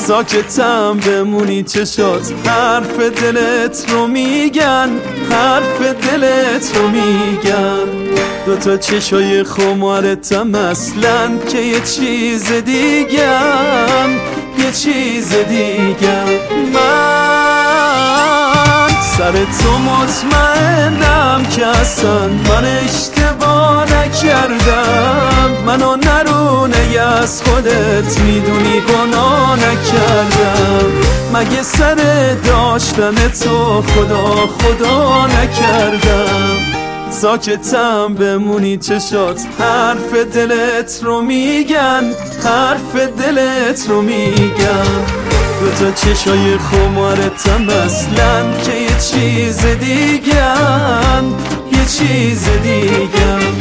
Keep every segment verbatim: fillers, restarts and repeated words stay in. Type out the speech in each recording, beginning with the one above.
ساکتم بمونی چشات حرف دلت رو میگن، حرف دلت رو میگن. دوتا چشای خمارتم اصلا که یه چیز دیگم، یه چیز دیگم. من سر تو مطمئنم که اصلا من اشتباه نکردم. منو نرونه از خودت میدونی گناه نکردم. مگه سر داشتن تو خدا خدا نکردم. ساکتم بمونی چشات حرف دلت رو میگن، حرف دلت رو میگن. دوتا چشای خمارتم اصلا که یه چیز دیگن، یه چیز دیگن.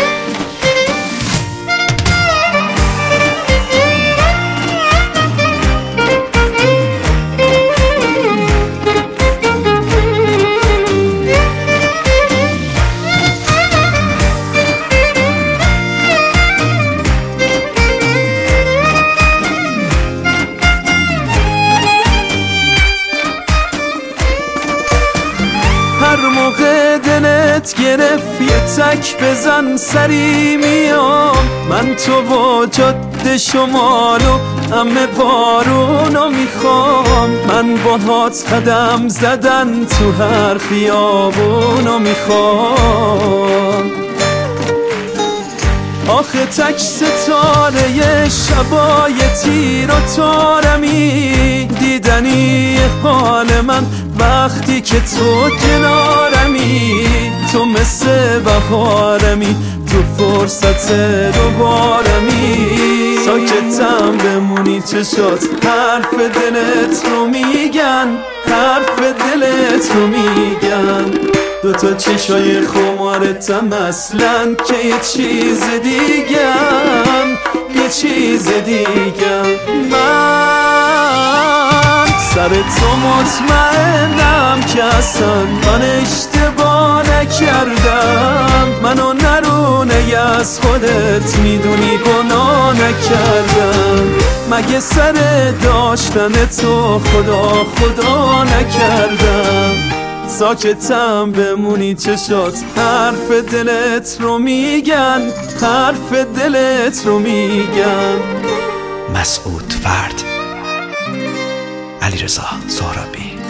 هر موقع دلت گرفت یه تک بزن سری میام. من تو با جاده شمال و همه بارونو میخوام. من با هات قدم زدن تو هر خیابونو میخوام. آخه تک ستاره ی شبای تیر و تارمی، دیدنی حال من وقتی که تو کنارمی. تو مثل بهارمی تو فرصت دوبارمی. ساکتم بمونی چشات حرف دلت رو میگن، حرف دلت رو میگن. دوتا چشای خمارتم اصلا که یه چیز دیگم، یه چیز دیگم. من سر تو مطمئنم که اصلا من اشتباه نکردم. منو نرونه از خودت میدونی گناه نکردم. مگه سر داشتن تو خدا خدا نکردم. ساکتم بمونی چشات حرف دلت رو میگن، حرف دلت رو میگن. مسعود فرد، علیرضا سهرابی.